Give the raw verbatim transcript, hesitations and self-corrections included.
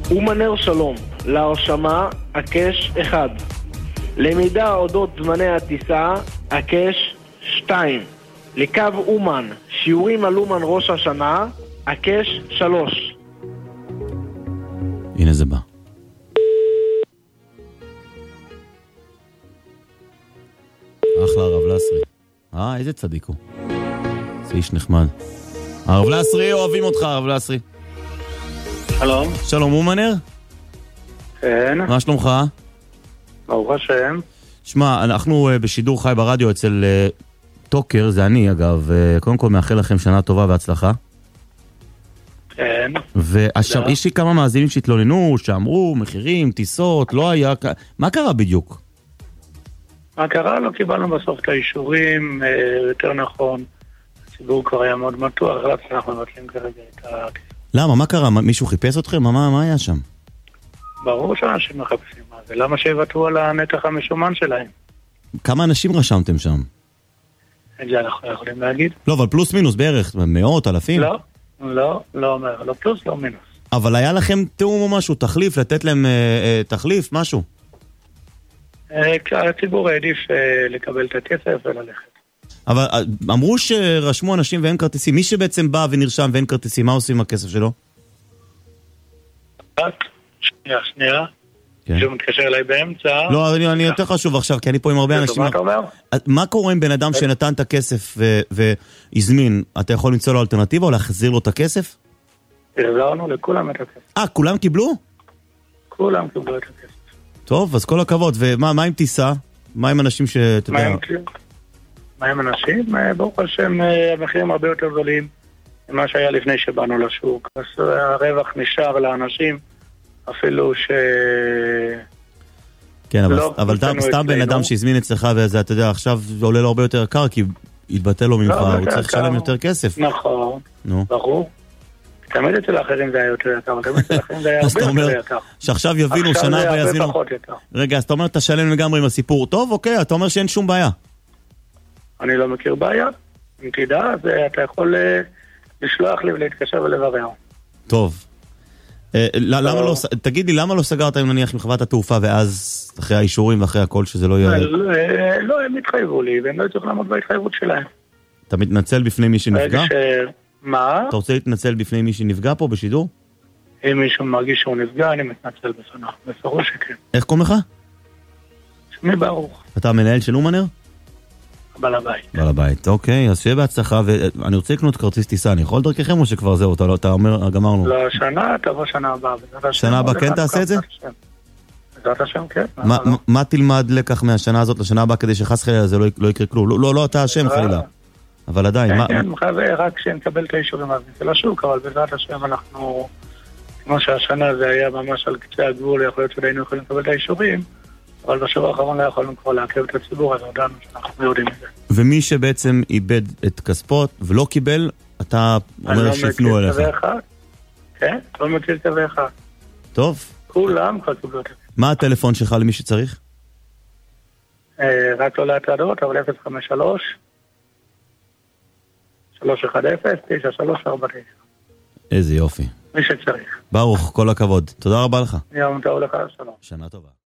אומנר שלום, להרשמה, הקש אחד. למידע אודות זמני הטיסה, הקש שתיים. לקו אומן, שיעורים על אומן ראש השנה, הקש שלוש. הנה זה בא. אחלה הרב לסרי. אה, איזה צדיק הוא. זה איש נחמד. הרב לסרי, אוהבים אותך, הרב לסרי. שלום. שלום, אומנר? כן. מה שלומך? ברוך השם. שמע, אנחנו בשידור חי ברדיו אצל טוקר, זה אני אגב. קודם כל מאחל לכם שנה טובה והצלחה. כן. ועכשיו, יש לי כמה מאזינים שהתלוננו, שאמרו, מחירים, טיסות, לא היה... מה קרה בדיוק? מה קרה? לא קיבלנו בסוף את האישורים, יותר נכון. הציבור כבר היה מאוד מתוח, רק אנחנו מבטלים כרגע את ה... למה? מה קרה? מישהו חיפש אתכם? מה, מה היה שם? ברור שאנשים מחפשים מה זה. למה שיוותרו על הנתח המשומן שלהם? כמה אנשים רשמתם שם? את זה אנחנו יכולים להגיד. לא, אבל פלוס מינוס בערך, מאות, אלפים? לא, לא, לא אומר, לא פלוס, לא מינוס. אבל היה לכם תאום או משהו, תחליף, לתת להם אה, אה, תחליף, משהו? אה, הציבור העדיף אה, לקבל את הכסף וללכת. אבל אמרו שרשמו אנשים ואין כרטיסים. מי שבעצם בא ונרשם ואין כרטיסים, מה עושים עם הכסף שלו? שנייה, שנייה. שהוא מתקשר אליי באמצע. לא, אני יותר חשוב עכשיו, כי אני פה עם הרבה אנשים. מה אתה אומר? מה קורה עם בן אדם שנתן את הכסף והזמין? אתה יכול למצוא לו אלטרנטיבה או להחזיר לו את הכסף? החזרנו לכולם את הכסף. אה, כולם קיבלו? כולם קיבלו את הכסף. טוב, אז כל הכבוד. ומה עם טיסה? מה עם אנשים שאתה יודע? מה עם אנשים? ברוך השם, המחירים הרבה יותר גדולים ממה שהיה לפני שבאנו לשוק. אז הרווח נשאר לאנשים, אפילו ש... כן, אבל, אבל סתם בן אדם שהזמין אצלך וזה, אתה יודע, עכשיו זה עולה לו הרבה יותר יקר, כי יתבטל לו ממך, הוא צריך לשלם יותר כסף. נכון, ברור. תמיד אצל האחרים זה היה יותר יקר, אבל תמיד אצל האחרים זה היה הרבה יותר יקר. שעכשיו יבינו, שנה הבאה יזמינו... רגע, אז אתה אומר, אתה שלם לגמרי עם הסיפור. טוב, אוקיי, אתה אומר שאין שום בעיה. אני לא מכיר בעיה. אם תדע, אז אתה יכול לשלוח לי ולהתקשר ולברר. טוב. למה לא, תגיד לי, למה לא סגרת אם נניח עם חברת התעופה ואז אחרי האישורים ואחרי הכל שזה לא יהיה... לא, הם התחייבו לי והם לא צריכים לעמוד בהתחייבות שלהם. אתה מתנצל בפני מי שנפגע? מה? אתה רוצה להתנצל בפני מי שנפגע פה בשידור? אם מישהו מרגיש שהוא נפגע, אני מתנצל בפניו. בפירוש שכן. איך קוראים לך? שמי ברוך. אתה המנהל של אומנר? בעל הבית. בעל הבית, אוקיי, אז שיהיה בהצלחה, ואני רוצה לקנות כרטיס טיסה, אני יכול דרככם או שכבר זהו, אתה אומר, גמרנו? לא, שנה, תבוא שנה הבאה. שנה הבאה כן תעשה את זה? בעזרת השם, כן. מה תלמד לקח מהשנה הזאת לשנה הבאה כדי שחס חלילה זה לא יקרה כלום? לא, לא, אתה השם חלילה. אבל עדיין, מה... כן, מחווה רק שנקבל את האישורים אז נצא לשוק, אבל בעזרת השם אנחנו, כמו שהשנה זה היה ממש על קצה הגבול, יכול להיות שהיינו יכולים לקבל את האישורים, אבל בשבוע האחרון לא יכולנו כבר לעכב את הציבור, אז הודענו שאנחנו יודעים את זה. ומי שבעצם איבד את כספות ולא קיבל, אתה אומר שיפנו אליך. אני לא מכיר קווי אחד. כן, לא מכיר קווי אחד. טוב. כולם כבר קיבלו את זה. מה הטלפון שלך למי שצריך? רק לא להטרדות, אבל אפס חמש שלוש שלוש אחד אפס תשע שלוש ארבע תשע. איזה יופי. מי שצריך. ברוך, כל הכבוד. תודה רבה לך. יום טוב לך, שלום. שנה טובה.